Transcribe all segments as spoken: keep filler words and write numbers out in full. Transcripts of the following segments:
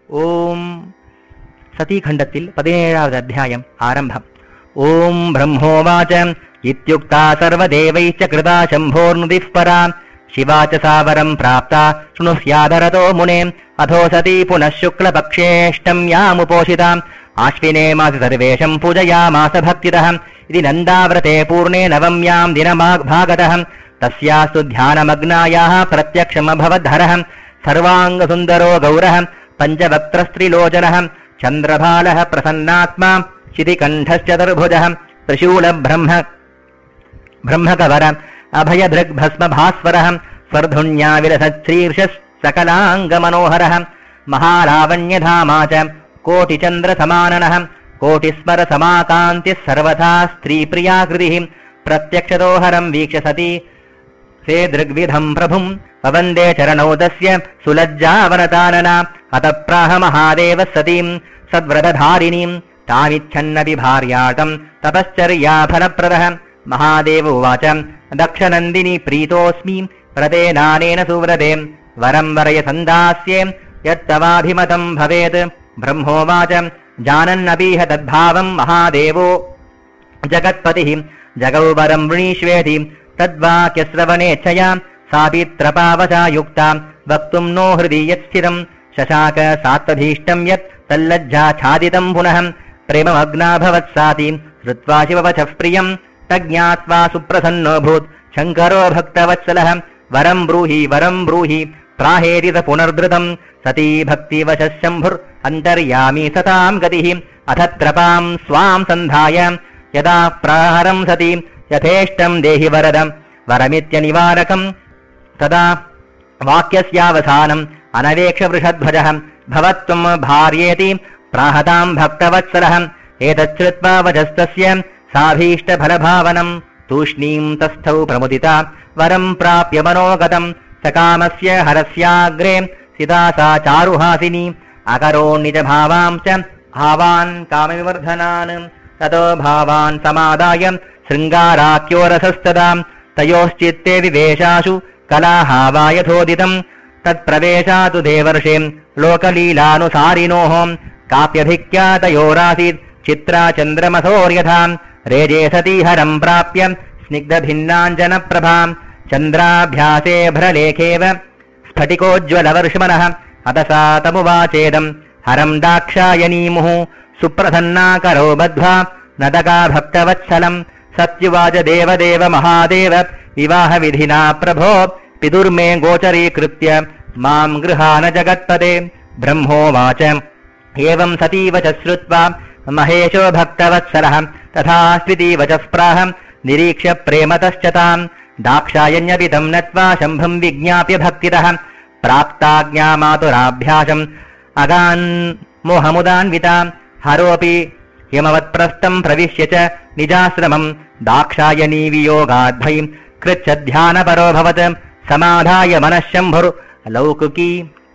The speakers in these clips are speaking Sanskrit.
ഓം സതീഖണ്ഡത്തിൽ പതിനേഴാമത് അധ്യായം ആരംഭം. ഓം ബ്രഹ്മോവാച ഇത്യുക്താ സർവദേവൈശ്ച കൃതാ ശംഭോർനുദിഃ പരാ ശിവാ ച സാവരം പ്രാപ്താ ശൃണുസ്യാദരതോ മുനെ അധോ സതീ പുനഃ ശുക്ലപക്ഷേഷ്ടം യാമുപോഷിതാം ആശ്വിനേ മാസി സർവേഷം പൂജയാമാസ ഭക്തിതഃ ഇതി നന്ദാവ്രതേ പൂർണേ നവമ്യാം ദിനഭാഗതഃ തസ്യാസ്തു ധ്യാനമഗ്നായാഃ പ്രത്യക്ഷമഭവദ്ധരഃ സർവാംഗസുന്ദരോ ഗൗരഃ പഞ്ചവക്ത്രസ്ത്രിലോചനഃ ചന്ദ്രഭാലഃ പ്രസന്നാത്മാ ശിതികണ്ഠശ്ചതുർഭുജഃ ത്രിശൂലബ്രഹ്മ ബ്രഹ്മകവര അഭയദൃഗ്ഭസ്മഭാസ്വരഃ സ്വർധുന്യാവിലസശ്രീർഷഃ സകലാംഗമനോഹരഃ മഹാലാവണ്യധാമാ ച കോട്ടിചന്ദ്രസമാനനഃ കോട്ടിസ്മരസമാകാന്തിഃ സർവഥാ സ്ത്രീപ്രിയാകൃതിഃ പ്രത്യക്ഷതോഹരം വീക്ഷ്യ സതി സേ ദൃഗ്വിധം പ്രഭും വവന്ദേ ചരണൗ തസ്യ സുലജ്ജാവനതാനന അത പ്രാഹ മഹാദേവ സതീം സദ്വ്രതധാരിണീം താമിച്ഛന്നപി ഭാര്യാട്ടം തപശ്ചര്യാഫലപ്രദഃ മഹാദേവ ഉവാച ദക്ഷനന്ദിനി പ്രീതോസ്മി വ്രതേനാനേന സുവ്രതേ വരം വരയ സന്ദാസ്യേ യത്തവാഭിമതം ഭവേത്. ബ്രഹ്മോവാച ജാനന്നപീഹ തദ്ഭാവം മഹാദേവോ ജഗത്പതിഃ ജഗൗ വരം വൃണീഷ്വേതി തദ്വാക്യശ്രവണേച്ഛയാ സാപിത്രപാവശാ യുക്താ വക്തും നോ ഹൃദി യത്സ്ഥിരം ശശാക സാത്വഭീഷ്ടം യത് തല്ലജ്ജാച്ഛാദിതം പുനഃ പ്രേമമഗ്നാഭവത്സാതി ശ്രുത്വാ ശിവവചഃ പ്രിയം തജ്ഞാത്വാ സുപ്രസന്നോഭൂത് ശങ്കരോ ഭക്തവത്സലഃ വരം ബ്രൂഹി വരം ബ്രൂഹി പ്രാഹേരിത പുനർധൃതം സതീ ഭക്തിവശഃ ശംഭുർ അന്തര്യാമി സതാം ഗതിഃ അഥത്രപാം സ്വാം സന്ധായ യദാ പ്രാഹരം സതി യഥേഷ്ടം ദേഹി വരദം വരമിത്യനിവാരകം തദാ വാക്യസ്യാവസാനം അനവേക്ഷ വൃഷധ്വജഃ ഭവത്വം ഭാര്യേതി പ്രാഹതാം ഭക്തവത്സലഃ ഏതച്ഛ്രുത്വാ വചസ്തസ്യ സാഭീഷ്ടഫലഭാവനം തൂഷ്ണീം തസ്ഥൗ പ്രമുദിത വരം പ്രാപ്യ മനോഗതം സകാമസ്യ ഹരസ്യാഗ്രേ സിതാ സാ ചാരുഹാസിനി അകരോണിജ ഭാവാം ച ഭാവാൻ കാമവിവർധനാൻ തതോ ഭാവാൻ സമാദായ ശൃംഗാരാക്യോരസസ്തദാ തയോശ്ചിത്തേ വിവേശാശു കലാഹാവായഥോദിതം തത്പ്രവേശാതു ദേവർഷേ ലോകലീലാനുസാരിണോഃ കാപ്യഭിക്യാതയോരാസീത് ചിത്രാ ചന്ദ്രമസോര്യഥാ രേജേ സതീഹരം പ്രാപ്യ സ്നിഗ്ധഭിന്നാഞ്ജനപ്രഭാം ചന്ദ്രാഭ്യാസേ ഭ്രലേഖേവ സ്ഫടികോജ്വലവർഷ്മനഃ അതസാ തമുവാചേദം ഹരം ദാക്ഷായണീമുഃ സുപ്രസന്നാകരോ ബദ്ധ്വാ നദകാ ഭക്തവത്സലം സത്യുവാച ദേവദേവ മഹാദേവ വിവാഹവിധിനാ പ്രഭോ പിതുർമേ ഗോചരീകൃത്യ മാം ഗൃഹാന ജഗത്പദേ. ബ്രഹ്മോവാച ഏവം സതീവച ശ്രുത്വാ മഹേശോ ഭക്തവത്സലഃ തഥാസ്വിതി വചഃ പ്രാഹ നിരീക്ഷ്യ പ്രേമതശ്ച താം ദാക്ഷായണ്യപിതം നത്വാ ശംഭും വിജ്ഞാപ്യ ഭക്തിതഃ പ്രാപ്താജ്ഞാമാതുരാഭ്യാസം അഗാൻ മോഹമുദാൻവിതാ ഹരോപി ഹിമവത്പ്രസ്ഥം പ്രവിശ്യ ച നിജാശ്രമം ദാക്ഷായണീ വിയോഗാദ്ഭൈം കൃച്ഛധ്യാനപരോഭവത് സമാധായ മനഃശംഭുർ ലൗകികീ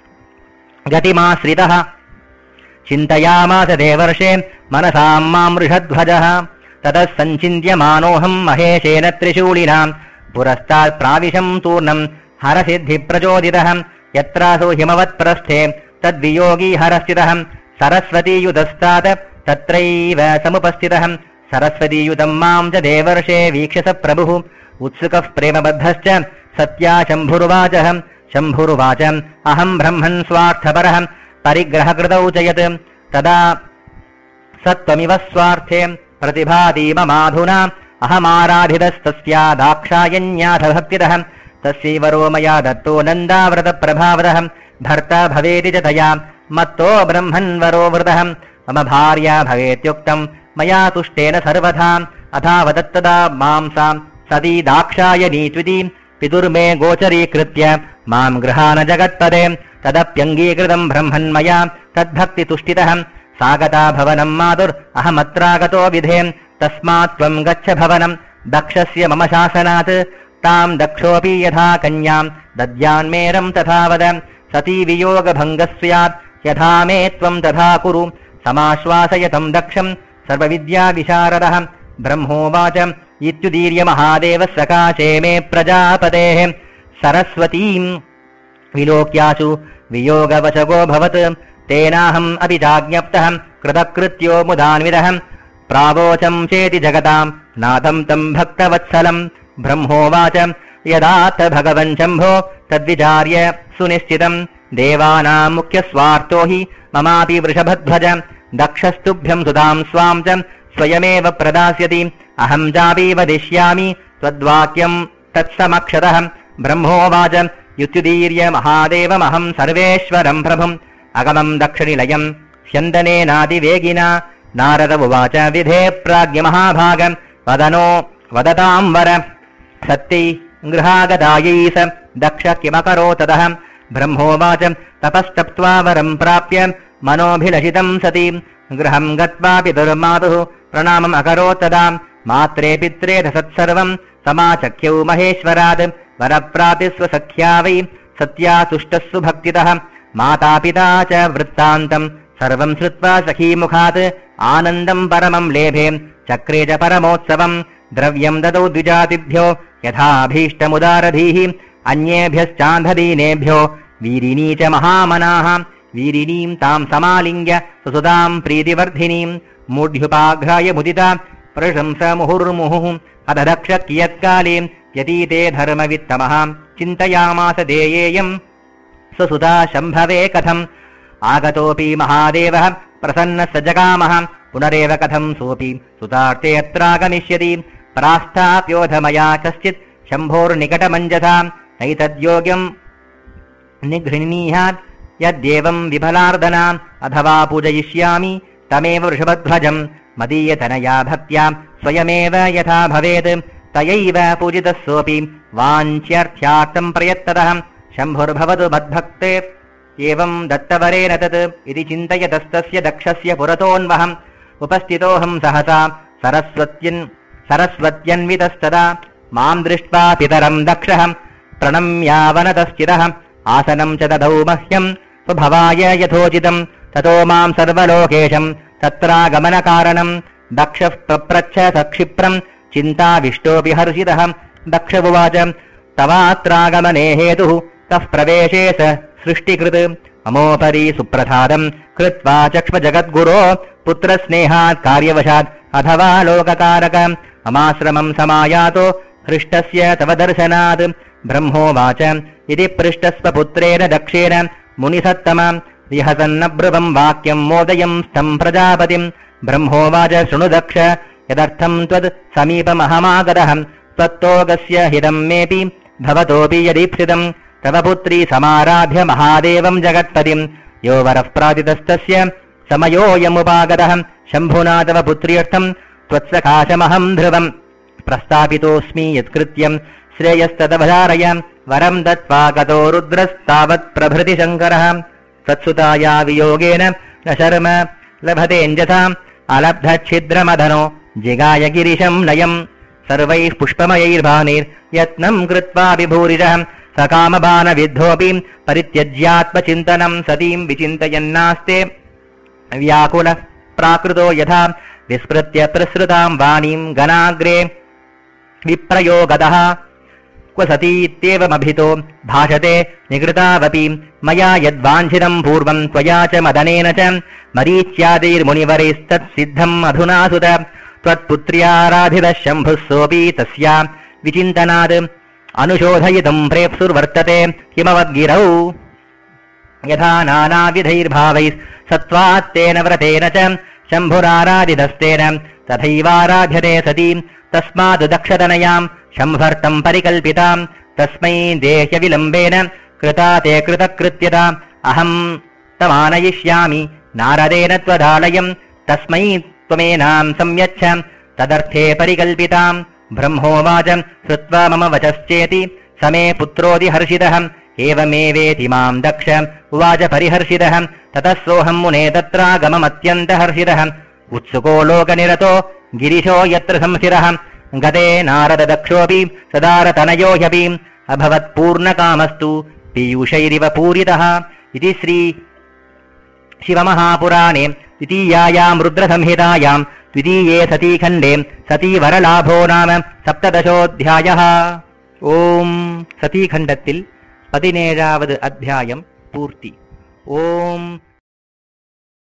ഗതിമാശ്രിതഃ ചിന്തയാമാസ ദേവർഷേ മനസാം മാം വൃഷധ്വജഃ തതഃ സഞ്ചിന്യമാനോഹം മഹേശേന ത്രിശൂലിനാ പുരസ്താത് പ്രാവിശം തൂർണം ഹരസിദ്ധിപ്രചോദിതഃ യത്രാസോ ഹിമവത്പ്രസ്ഥേ തദ്വിയോഗീ ഹരസ്ഥിതഃ സരസ്വതീയുതസ്താത് തത്രൈവ സമുപസ്ഥിതഃ സരസ്വതീയുതം മാം ച ദേവർഷേ വീക്ഷസ പ്രഭുഃ ഉത്സുകഃ പ്രേമബദ്ധശ്ച സത്യാ ശംഭുരുവാചഃ ശംഭുരുവാച അഹം ബ്രഹ്മൻ സ്വാർത്ഥപരഃ പരിഗ്രഹകൃതൗ ച യത് തദാ സത്വമിവ സ്വാർത്ഥേ പ്രതിഭാതി മമാധുനാ അഹമാരാധിതസ്തസ്യാ ദാക്ഷായണ്യാഥ ഭക്തിതഃ തസ്യൈവരോ മയാ ദത്തോ നന്ദാവ്രതപ്രഭാവതഃ ഭർത്താ ഭവേതി ച തയാ മത്തോ ബ്രഹ്മൻവരോ വൃതഃ മമ ഭാര്യാ ഭവേത്യുക്തം മയാ തുഷ്ടേന സർവഥാ അഥാവതത്തദാ മാം സാം സതീ ദാക്ഷായണീ ത്വിതി പിതുർമേ ഗോചരീകൃത്യ മാം ഗൃഹാന ജഗത്പദേ. തദപ്യംഗീകൃതം ബ്രഹ്മന്മയാ തദ്ഭക്തിതുഷ്ടിതഃ സാഗതാ ഭവനം മാതുർ അഹമത്രാഗതോ വിധേ തസ്മാത് ത്വം ഗച്ഛ ഭവനം ദക്ഷസ്യ മമ ശാസനാത് താം ദക്ഷോപി യഥാ കന്യാം ദദ്യാന്മേരം തഥാവദ സതീ വിയോഗഭംഗഃ സ്യാത് യഥാ മേ ത്വം തഥാ കുരു സമാശ്വാസയതം ദക്ഷം സർവവിദ്യാവിശാരദഃ. ബ്രഹ്മോവാച ഇത്യുദീര്യ മഹാദേവ സകാശേ മേ പ്രജാപതേഃ സരസ്വതീം വിലോക്യാശു വിയോഗവശകോ ഭവത് तेनाहम् अपि चाज्ञप्तः कृतकृत्यो मुदान्वितः प्रावोचं चेति जगताम् नाथम् तम् भक्तवत्सलम् ब्रह्मोवाच यदाथ भगवन् शम्भो तद्विचार्य सुनिश्चितम् देवानाम् मुख्यस्वार्थो हि ममापि वृषभध्वज दक्षस्तुभ्यम् सुधाम् स्वाम् च स्वयमेव प्रदास्यति अहम् चापि वदिष्यामि त्वद्वाक्यम् तत्समक्षतः ब्रह्मोवाच युत्युदीर्य महादेवमहम् सर्वेश्वरम् प्रभुम् अगमम् दक्षिणिलयम् स्यन्दनेनातिवेगिना नारद उवाच विधे प्राज्ञमहाभाग वदनो वदताम् वर सत्यै गृहागदायै स दक्ष किमकरो ततः ब्रह्मोवाच तपस्तप्त्वा वरम् प्राप्य मनोभिलषितम् सति गृहम् गत्वा पितुर्मातुः प्रणामम् अकरोत् तदा मात्रे पित्रे तत्सर्वम् समाचख्यौ महेश्वरात् वरप्राप्तिस्वसख्या वै सत्या तुष्टस्सु भक्तितः मातापिता च वृत्तान्तम् सर्वम् श्रुत्वा सखीमुखात् आनन्दम् परमम् लेभे चक्रे च परमोत्सवम् द्रव्यम् ददौ द्विजातिभ्यो यथाभीष्टमुदारधीः अन्येभ्यश्चान्धदीनेभ्यो वीरिणी च महामनाः वीरिणीम् ताम् समालिङ्ग्य सुसुधाम् प्रीतिवर्धिनीम् मूढ्युपाघ्राय मुदिता प्रशंस मुहुर्मुहुः अदधक्ष कियत्काले यतीते धर्मवित्तमः चिन्तयामास देयेयम् सुसुधा शम्भवे कथम् आगतोऽपि महादेवः प्रसन्नः स जगामः पुनरेव कथम् सोऽपि सुतार्थे अत्रागमिष्यति प्रास्थाप्योधमया कश्चित् शम्भोर्निकटमञ्जसा नैतद्योग्यम् निगृह्णीयात् यद्येवम् विफलार्दना अथवा पूजयिष्यामि तमेव वृषभध्वजम् मदीयतनया भक्त्या स्वयमेव यथा भवेत् तयैव पूजितः सोऽपि वाञ्छ्यर्थ्यार्थम् प्रयत्ततः शम्भुर्भवतु मद्भक्ते एवम् दत्तवरेण तत् इति चिन्तयतस्तस्य दक्षस्य पुरतोऽन्वहम् उपस्थितोऽहम् सहसा सरस्वत्यन् सरस्वत्यन्वितस्तदा माम् दृष्ट्वा पितरम् दक्षः प्रणम्यावनतश्चितः आसनम् च ददौ मह्यम् स्वभवाय यथोचितम् ततो माम् सर्वलोकेशम् तत्रागमनकारणम् दक्षः पप्रच्छ सक्षिप्रम् चिन्ताविष्टोऽपि हर्षितः दक्ष उवाच तवात्रागमने हेतुः कः प्रवेशे स सृष्टिकृत् ममोपरि सुप्रसादम् कृत्वा चक्ष्म जगद्गुरो पुत्रस्नेहात् कार्यवशात् अथवा लोककारक ममाश्रमम् समायातो हृष्टस्य तव दर्शनात् ब्रह्मोवाच इति पृष्टस्वपुत्रेण दक्षेण मुनिसत्तमम् विहसन्नब्रुवम् वाक्यम् मोदयम् स्तम् प्रजापतिम् ब्रह्मोवाच शृणु दक्ष यदर्थम् त्वद् समीपमहमागतः त्वत्तोगस्य हितम् मेऽपि भवतोऽपि यदीप्सितम् तव पुत्री समाराध्य महादेवम् जगत्पतिम् यो वरः प्रादितस्तस्य समयोऽयमुपागतः शम्भुना तव पुत्र्यर्थम् त्वत्सकाशमहम् ध्रुवम् प्रस्तापितोऽस्मि यत्कृत्यम् श्रेयस्तदवधारय वरम् दत्त्वा गतो रुद्रस्तावत् प्रभृति शङ्करः तत्सुताया वियोगेन न शर्म लभतेऽञ्जसा अलब्धच्छिद्रमधनो जिगाय गिरिशम् नयम् सर्वैः पुष्पमयैर्भानिर्यत्नम् कृत्वा विभूरिशः सकामबाणविद्धोऽपि परित्यज्यात्मचिन्तनम् सतीम् विचिन्तयन्नास्ते व्याकुलः प्राकृतो यथा विस्मृत्य प्रसृताम् वाणीम् गणाग्रे विप्रयोगतः क्व सतीत्येवमभितो भाषते निकृतावपि मया यद्वाञ्छितम् पूर्वम् त्वया च मदनेन च मरीच्यादैर्मुनिवरैस्तत्सिद्धम् अधुना सुत त्वत्पुत्र्याराधितः शम्भुः सोऽपि तस्या विचिन्तनात् अनुशोधयितुम् प्रेप्सुर्वर्तते किमवद्गिरौ यथा नानाविधैर्भावैः सत्त्वात्तेन व्रतेन च शम्भुराराधितस्तेन तथैवाराध्यते सती तस्माद् दक्षतनयाम् शम्भर्तम् परिकल्पिताम् तस्मै देह्यविलम्बेन कृता ते कृतकृत्यता अहम् तमानयिष्यामि नारदेन त्वदालयम् तस्मै त्वमेनाम् संयच्छ तदर्थे परिकल्पिताम् ब्रह्मोवाच श्रुत्वा मम वचश्चेति समे पुत्रोऽधि हर्षितः एवमेवेति माम् दक्ष उवाच परिहर्षितः ततः सोऽहम् मुने तत्रागममत्यन्तहर्षितः उत्सुको लोकनिरतो गिरिशो यत्र संस्थितः गते नारददक्षोऽपि सदारतनयो ह्यपि अभवत्पूर्णकामस्तु पीयूषैरिव पूरितः इति श्री शिवमहापुराणे द्वितीयायाम् रुद्रसंहितायाम् द्वितीये सतीखण्डे सतीवरलाभो नाम सप्तदशोऽध्यायः। ओम् सतीखण्डत्तिल् पदिनेळावद् अध्यायम् पूर्ति। ओम्